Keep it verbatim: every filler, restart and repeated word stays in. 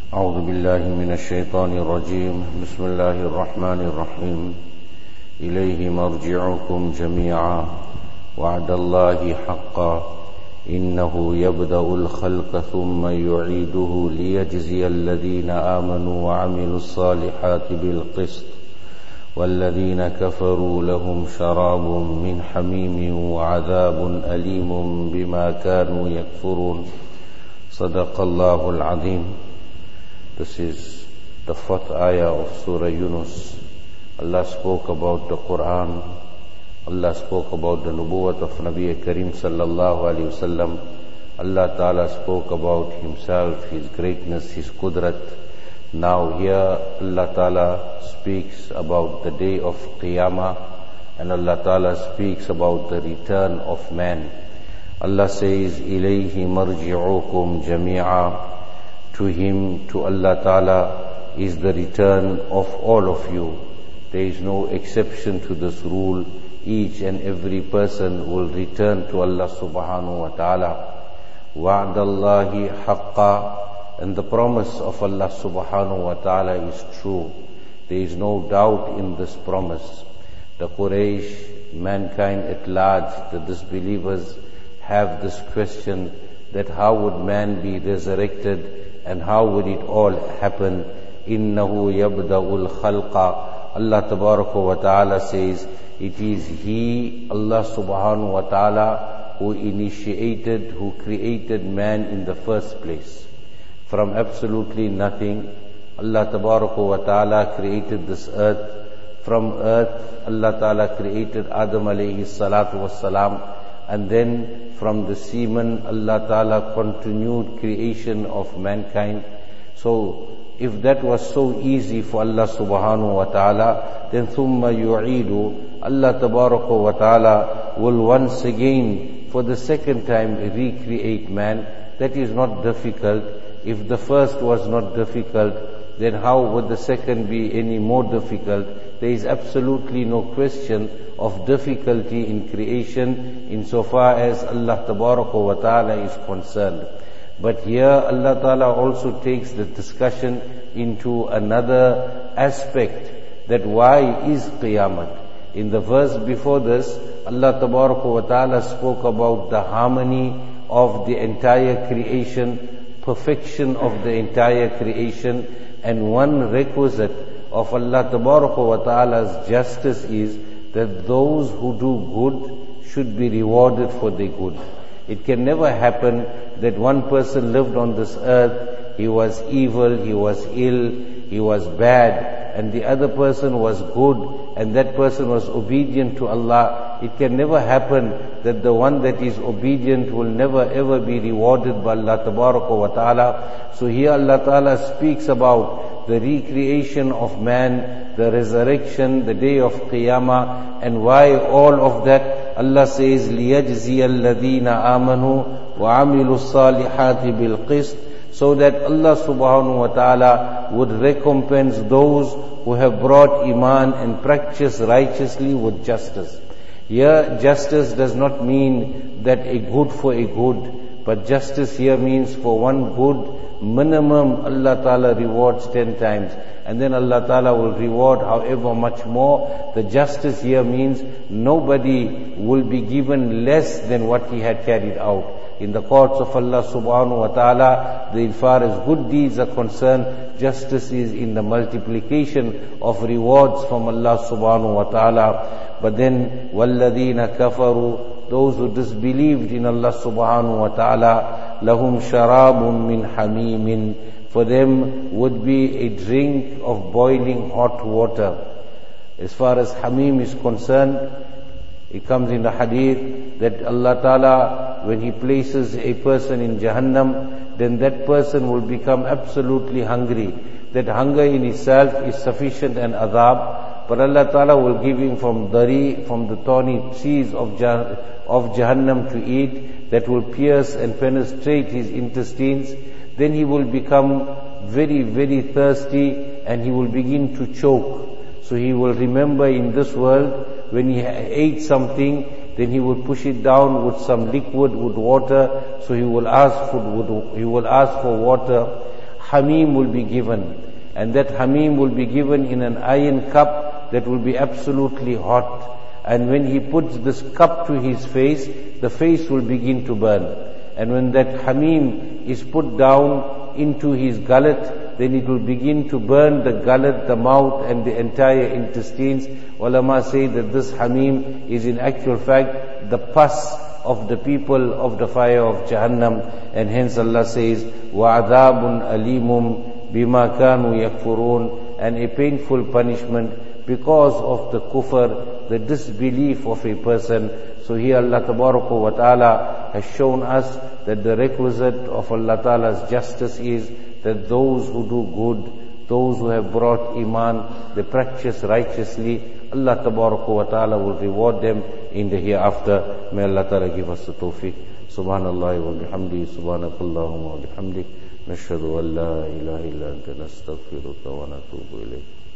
أعوذ بالله من الشيطان الرجيم بسم الله الرحمن الرحيم إليه مرجعكم جميعا وعد الله حقا إنه يبدأ الخلق ثم يعيده ليجزي الذين آمنوا وعملوا الصالحات بالقسط والذين كفروا لهم شراب من حميم وعذاب أليم بما كانوا يكفرون صدق الله العظيم. This is the fourth ayah of Surah Yunus. Allah spoke about the Quran. Allah spoke about the nubuwwat of Nabi Kareem sallallahu alayhi wasallam. Allah Ta'ala spoke about Himself, His greatness, His qudrat. Now here Allah Ta'ala speaks about the day of Qiyamah, and Allah Ta'ala speaks about the return of man. Allah says, إِلَيْهِ مَرْجِعُكُمْ جَمِيعًا. To Him, to Allah Ta'ala, is the return of all of you. There is no exception to this rule. Each and every person will return to Allah subhanahu wa ta'ala. وَعْدَ اللَّهِ حَقًّا. And the promise of Allah subhanahu wa ta'ala is true. There is no doubt in this promise. The Quraysh, mankind at large, the disbelievers, have this question that how would man be resurrected and how would it all happen? إِنَّهُ يَبْدَأُ الْخَلْقَ. Allah tabaraka wa ta'ala says, it is He, Allah subhanahu wa ta'ala, who initiated, who created man in the first place. From absolutely nothing, Allah tabaraka wa ta'ala created this earth. From earth, Allah ta'ala created Adam alayhi salatu wassalam. And then from the semen, Allah Ta'ala continued creation of mankind. So, if that was so easy for Allah Subhanahu wa Ta'ala, then ثُمَّ يُعِيدُ. Allah Tabaraka wa Ta'ala will once again, for the second time, recreate man. That is not difficult. If the first was not difficult, then how would the second be any more difficult? There is absolutely no question of difficulty in creation insofar as Allah Tabaraka wa Ta'ala is concerned. But here Allah Ta'ala also takes the discussion into another aspect, that why is Qiyamah? In the verse before this, Allah Tabaraka wa Ta'ala spoke about the harmony of the entire creation, perfection of the entire creation, and one requisite of Allah Tabaraka wa Ta'ala's justice is that those who do good should be rewarded for their good. It can never happen that one person lived on this earth, he was evil, he was ill, he was bad, and the other person was good, and that person was obedient to Allah. It can never happen that the one that is obedient will never ever be rewarded by Allah Tabaraka wa Ta'ala. So here Allah Ta'ala speaks about the recreation of man, the resurrection, the day of Qiyamah, and why all of that. Allah says, لِيَجْزِيَ الَّذِينَ آمَنُوا وَعَمِلُوا الصَّالِحَاتِ بِالْقِسْطِ. So that Allah subhanahu wa ta'ala would recompense those who have brought iman and practiced righteously with justice. Here, justice does not mean that a good for a good, but justice here means for one good, minimum Allah Ta'ala rewards ten times. And then Allah Ta'ala will reward however much more. The justice here means nobody will be given less than what he had carried out. In the courts of Allah subhanahu wa ta'ala, as far as good deeds are concerned, justice is in the multiplication of rewards from Allah subhanahu wa ta'ala. But then, وَالَّذِينَ كَفَرُوا, those who disbelieved in Allah subhanahu wa ta'ala, لَهُمْ شَرَابٌ مِّنْ حَمِيمٍ. For them would be a drink of boiling hot water. As far as hamim is concerned, it comes in the hadith that Allah Ta'ala, when He places a person in Jahannam, then that person will become absolutely hungry. That hunger in itself is sufficient and adhab. But Allah Ta'ala will give him from dari, from the thorny trees of, jah- of Jahannam to eat, that will pierce and penetrate his intestines. Then he will become very, very thirsty, and he will begin to choke. So he will remember in this world, when he ate something, then he would push it down with some liquid, with water, so he will ask for, he will ask for water. hamim will be given. And that hamim will be given in an iron cup that will be absolutely hot. And when he puts this cup to his face, the face will begin to burn. And when that hamim is put down into his gullet, then it will begin to burn the gullet, the mouth and the entire intestines. Ulama say that this hamim is in actual fact the pus of the people of the fire of Jahannam. And hence Allah says, وَعَذَابٌ أَلِيمٌ بِمَا كَانُوا يَكْفُرُونَ, and a painful punishment because of the kufr, the disbelief of a person. So here Allah Tabaraka wa Ta'ala has shown us that the requisite of Allah Ta'ala's justice is that those who do good, those who have brought iman, they practice righteously, Allah Tabaraka wa Ta'ala will reward them in the hereafter. May Allah Ta'ala give us the tawfiq. Subhanallah wa bihamdi, subhanakallahumma wa bihamdik, nashhadu an la ilaha illa anta nastaghfiruka wa natubu ilayk.